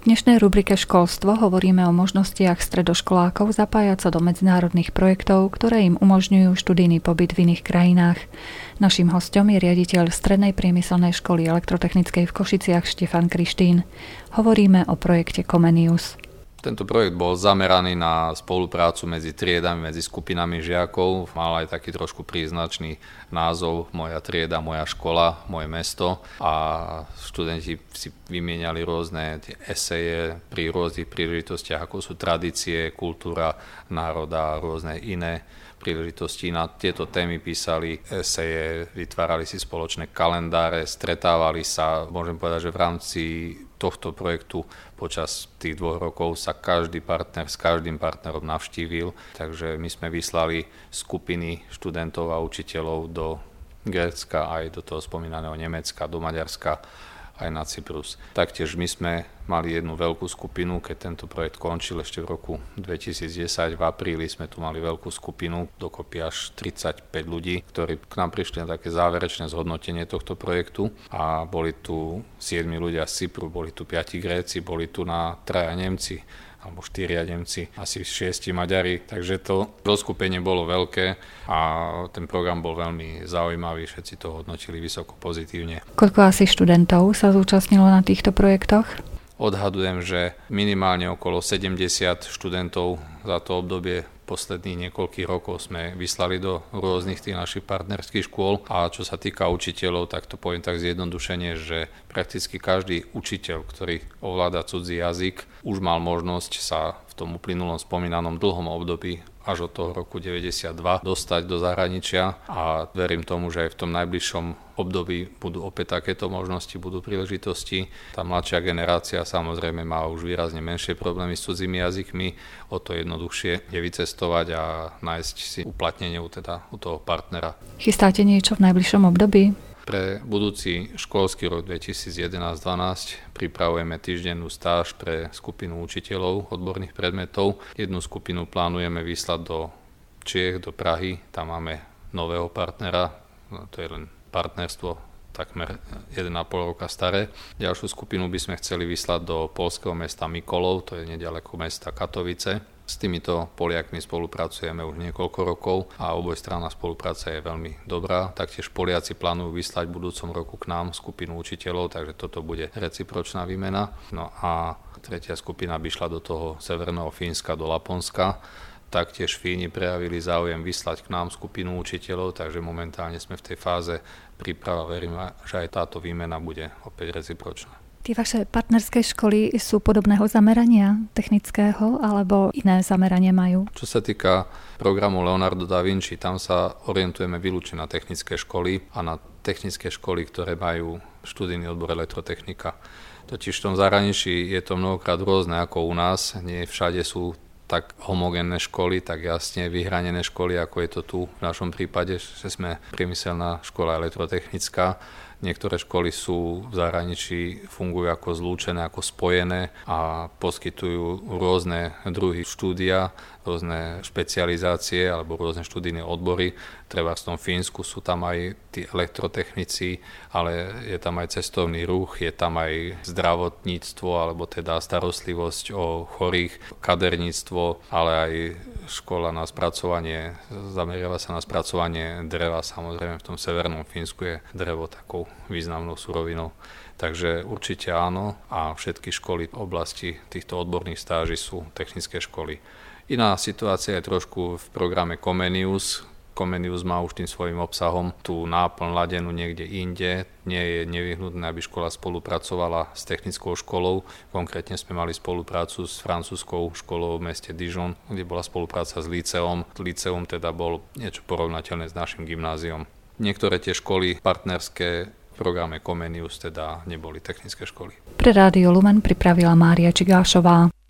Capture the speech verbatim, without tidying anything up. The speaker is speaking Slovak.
V dnešnej rubrike Školstvo hovoríme o možnostiach stredoškolákov zapájať sa do medzinárodných projektov, ktoré im umožňujú študijný pobyt v iných krajinách. Naším hosťom je riaditeľ Strednej priemyselnej školy elektrotechnickej v Košiciach Štefan Krištín. Hovoríme o projekte Comenius. Tento projekt bol zameraný na spoluprácu medzi triedami, medzi skupinami žiakov. Mal aj taký trošku príznačný názov Moja trieda, moja škola, moje mesto. A študenti si vymieniali rôzne eseje pri rôznych príležitostiach, ako sú tradície, kultúra národa a rôzne iné príležitosti. Na tieto témy písali eseje, vytvárali si spoločné kalendáre, stretávali sa. Môžem povedať, že v rámci tohto projektu počas tých dvoch rokov sa každý partner s každým partnerom navštívil. Takže my sme vyslali skupiny študentov a učiteľov do Grécka, aj do toho spomínaného Nemecka, do Maďarska, aj na Cyprus. Taktiež my sme mali jednu veľkú skupinu, keď tento projekt končil ešte v roku dvetisícdesať. V apríli sme tu mali veľkú skupinu, dokopy až tridsaťpäť ľudí, ktorí k nám prišli na také záverečné zhodnotenie tohto projektu. A boli tu siedmi ľudia z Cypru, boli tu piati Gréci, boli tu na traja Nemci, alebo štyria Nemci, asi šiesti Maďari, takže to zoskupenie bolo veľké a ten program bol veľmi zaujímavý, všetci to hodnotili vysoko pozitívne. Koľko asi študentov sa zúčastnilo na týchto projektoch? Odhadujem, že minimálne okolo sedemdesiat študentov za to obdobie posledných niekoľkých rokov sme vyslali do rôznych tých našich partnerských škôl. A čo sa týka učiteľov, tak to poviem tak zjednodušene, že prakticky každý učiteľ, ktorý ovláda cudzí jazyk, už mal možnosť sa v tom uplynulom spomínanom dlhom období až od toho roku deväťdesiatdva dostať do zahraničia a verím tomu, že aj v tom najbližšom období budú opäť takéto možnosti, budú príležitosti. Tá mladšia generácia samozrejme má už výrazne menšie problémy s cudzými jazykmi, o to jednoduchšie je vycestovať a nájsť si uplatnenie u, teda, u toho partnera. Chystáte niečo v najbližšom období? Pre budúci školský rok dvetisícjedenásť dvanásť pripravujeme týždennú stáž pre skupinu učiteľov odborných predmetov. Jednu skupinu plánujeme vyslať do Čiech, do Prahy. Tam máme nového partnera, to je len partnerstvo takmer jeden a pol roka staré. Ďalšiu skupinu by sme chceli vyslať do poľského mesta Mikolov, to je neďaleko mesta Katovice. S týmito Poliakmi spolupracujeme už niekoľko rokov a obojstranná spolupráca je veľmi dobrá. Taktiež Poliaci plánujú vyslať v budúcom roku k nám skupinu učiteľov, takže toto bude recipročná výmena. No a tretia skupina by šla do toho severného Fínska, do Laponska. Taktiež Fíni prejavili záujem vyslať k nám skupinu učiteľov, takže momentálne sme v tej fáze príprava. Verím, že aj táto výmena bude opäť recipročná. Tie vaše partnerské školy sú podobného zamerania, technického, alebo iné zameranie majú? Čo sa týka programu Leonardo da Vinci, tam sa orientujeme výlučne na technické školy a na technické školy, ktoré majú študijný odbor elektrotechnika. Totiž v tom zahraničí je to mnohokrát rôzne ako u nás, nie všade sú tak homogénne školy, tak jasne vyhranené školy, ako je to tu v našom prípade, že sme priemyselná škola elektrotechnická. Niektoré školy sú v zahraničí, fungujú ako zlúčené, ako spojené a poskytujú rôzne druhy štúdia, rôzne špecializácie alebo rôzne študijné odbory. Treba v tom Fínsku sú tam aj tí elektrotechnici, ale je tam aj cestovný ruch, je tam aj zdravotníctvo alebo teda starostlivosť o chorých, kaderníctvo, ale aj škola na spracovanie, zameriava sa na spracovanie dreva. Samozrejme v tom severnom Fínsku je drevo takou významnou surovinou. Takže určite áno a všetky školy v oblasti týchto odborných stáží sú technické školy. Iná situácia je trošku v programe Comenius. Comenius má už tým svojím obsahom tú náplň ladenú niekde inde. Nie je nevyhnutné, aby škola spolupracovala s technickou školou. Konkrétne sme mali spoluprácu s francúzskou školou v meste Dijon, kde bola spolupráca s Lyceum. Lyceum teda bol niečo porovnateľné s našim gymnáziom. Niektoré tie školy partnerské v programe Comenius teda neboli technické školy. Pre Rádio Lumen pripravila Mária Čigášová.